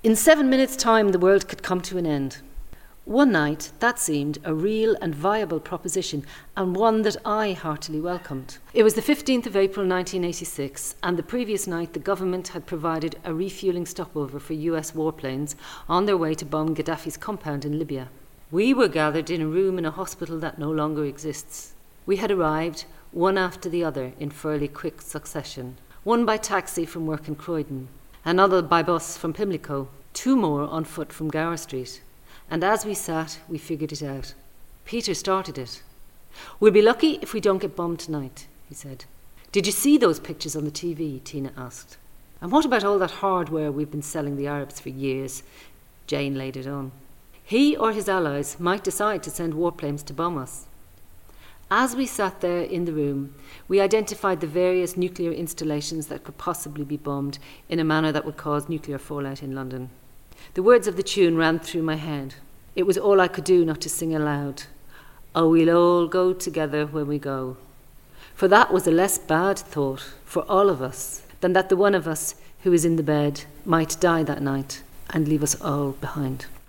In 7 minutes' time, the world could come to an end. One night, that seemed a real and viable proposition, and one that I heartily welcomed. It was the 15th of April 1986, and the previous night the government had provided a refuelling stopover for US warplanes on their way to bomb Gaddafi's compound in Libya. We were gathered in a room in a hospital that no longer exists. We had arrived, one after the other, in fairly quick succession. One by taxi from work in Croydon, another by bus from Pimlico, two more on foot from Gower Street. And as we sat, we figured it out. Peter started it. "We'll be lucky if we don't get bombed tonight," he said. "Did you see those pictures on the TV?" Tina asked. "And what about all that hardware we've been selling the Arabs for years?" Jane laid it on. He or his allies might decide to send warplanes to bomb us. As we sat there in the room, we identified the various nuclear installations that could possibly be bombed in a manner that would cause nuclear fallout in London. The words of the tune ran through my head. It was all I could do not to sing aloud. "Oh, we'll all go together when we go." For that was a less bad thought for all of us than that the one of us who is in the bed might die that night and leave us all behind.